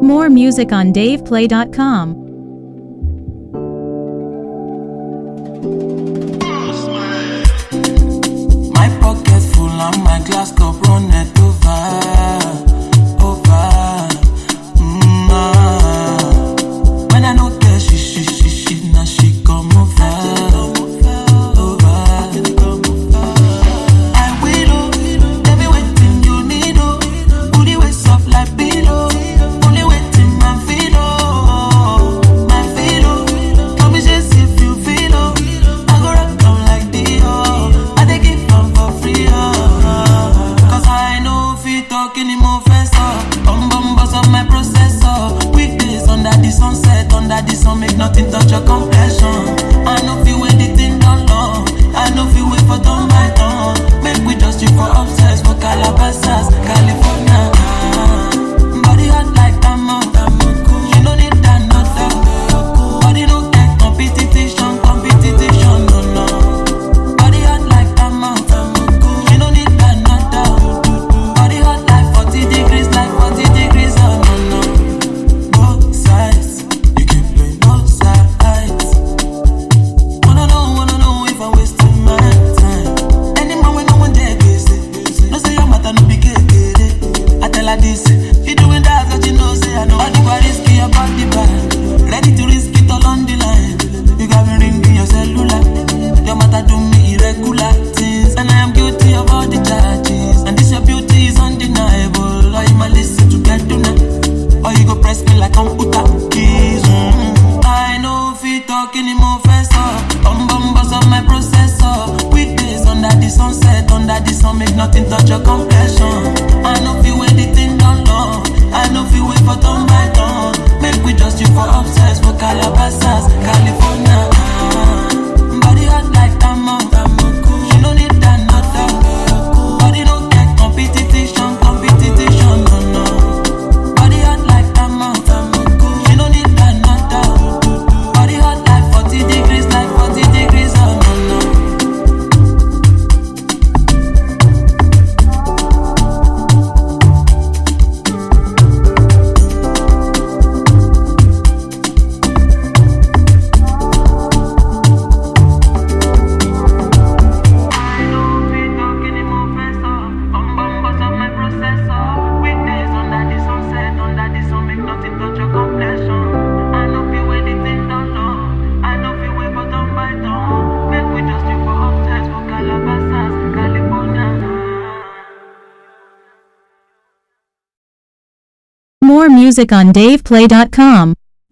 More music on DavePlay.com. My pocket full and my glass cup runneth over. When I know that she, now she come over. I will, every waiting you need, put the waist up like pillow. Only waiting my feel, my feel. Tell me just if you feel, I go rock down like Dio. I take it from for free, cause I know if you talk anymore, fessor. Bum buzz up my processor. Weekdays under the sunset, under the sun, make nothing touch your complexion. I know if you wait the thing done long. I know if you wait for done by done. Make we just you for obsessed for Calabasas, California. Body hot like Tamo. You don't need that nothing. Body no get competition, no. Body hot like Tamo. You don't need that nothing. Body hot like 40 degrees, oh no. Both sides, you can play both sides. Wanna know if I'm wasting my time. Any man when no one there busy. No say your matter no be kekere. I tell her this, you doing that cause you know say I know. Body quite risky about the bad. Ready to risk it all on the line. You got me ringing your cellular. Your matter do me irregular things, and I am guilty of all the charges. And this your beauty is undeniable. Or you might listen to get to now, or you go press me like computer keys. I know if you talk anymore, fessor. Bum buzz up my processor. Weekdays under the sunset, under the sun, make nothing touch your complexion. I know if you wait the thing done long. I know if you wait for turn by turn. Make we just you for obsessed for Calabasas, California. Body hot like Tamo. You don't need that nothing. Body don't get competition, no. Body hot like Tamo. You don't need that nothing. Body hot like 40 degrees, oh no. More music on DavePlay.com.